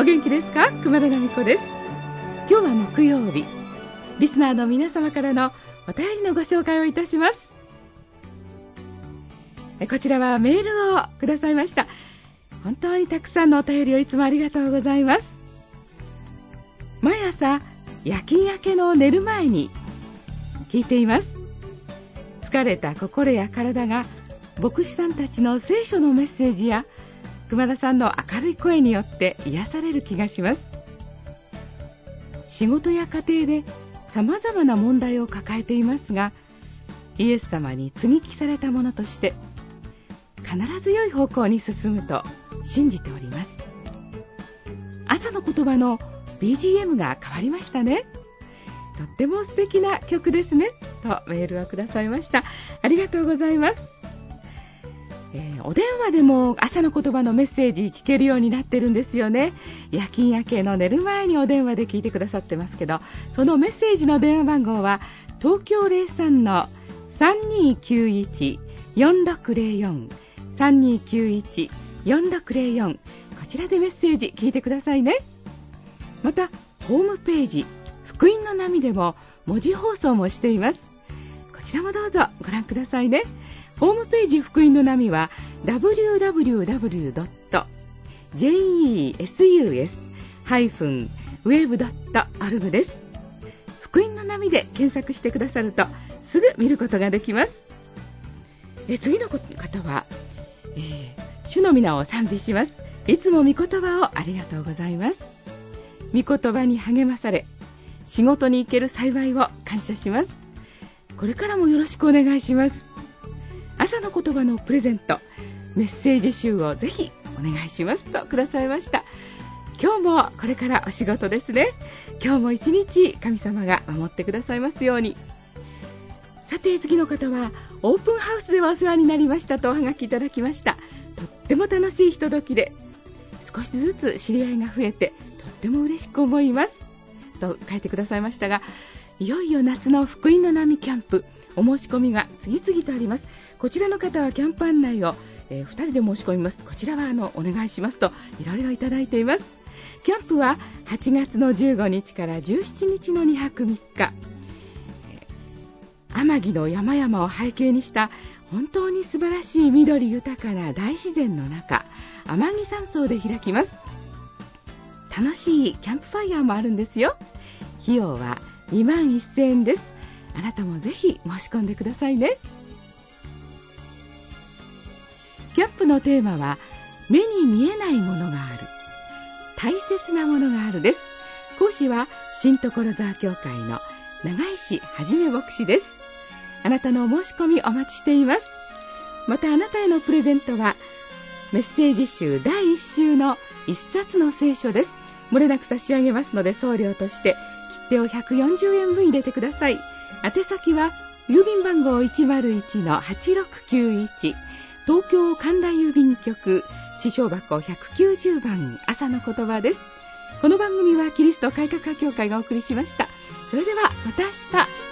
お元気ですか？熊田奈美子です。今日は木曜日、リスナーの皆様からのお便りのご紹介をいたします。こちらはメールをくださいました。本当にたくさんのお便りをいつもありがとうございます。毎朝夜勤明けの寝る前に聞いています。疲れた心や体が牧師さんたちの聖書のメッセージや熊田さんの明るい声によって癒される気がします。仕事や家庭で様々な問題を抱えていますが、イエス様に接ぎ木されたものとして必ず良い方向に進むと信じております。朝の言葉の BGM が変わりましたね。とっても素敵な曲ですねとメールをくださいました。ありがとうございます。お電話でも朝の言葉のメッセージ聞けるようになってるんですよね。夜勤明けの寝る前にお電話で聞いてくださってますけど、そのメッセージの電話番号は東京 03-3291-4604 3291-4604、こちらでメッセージ聞いてくださいね。またホームページ福音の波でも文字放送もしています。こちらもどうぞご覧くださいね。ホームページ福音の波は www.jesus-web.org です。福音の波で検索してくださるとすぐ見ることができます。次の方は、主の皆を賛美します。いつも御言葉をありがとうございます。御言葉に励まされ仕事に行ける幸いを感謝します。これからもよろしくお願いします。朝の言葉のプレゼント、メッセージ集をぜひお願いしますとくださいました。今日もこれからお仕事ですね。今日も一日神様が守ってくださいますように。さて次の方はオープンハウスではお世話になりましたとおはがきいただきました。とっても楽しいひとときで少しずつ知り合いが増えてとっても嬉しく思いますと書いてくださいましたが、いよいよ夏の福音の波キャンプお申し込みが次々とあります。こちらの方はキャンプ案内を、2人で申し込みます。こちらはお願いしますといろいろいただいています。キャンプは8月の15日から17日の2泊3日、天城の山々を背景にした本当に素晴らしい緑豊かな大自然の中、天城山荘で開きます。楽しいキャンプファイヤーもあるんですよ。費用は21,000円です。あなたもぜひ申し込んでくださいね。キャンプのテーマは目に見えないものがある、大切なものがあるです。講師は新所沢教会の長石はじめ牧師です。あなたのお申し込みお待ちしています。またあなたへのプレゼントはメッセージ集第1週の1冊の聖書です。漏れなく差し上げますので送料として切手を140円分入れてください。宛先は郵便番号 101-8691 東京神田郵便局支所箱190番朝の言葉です。この番組はキリスト改革派教会がお送りしました。それではまた明日。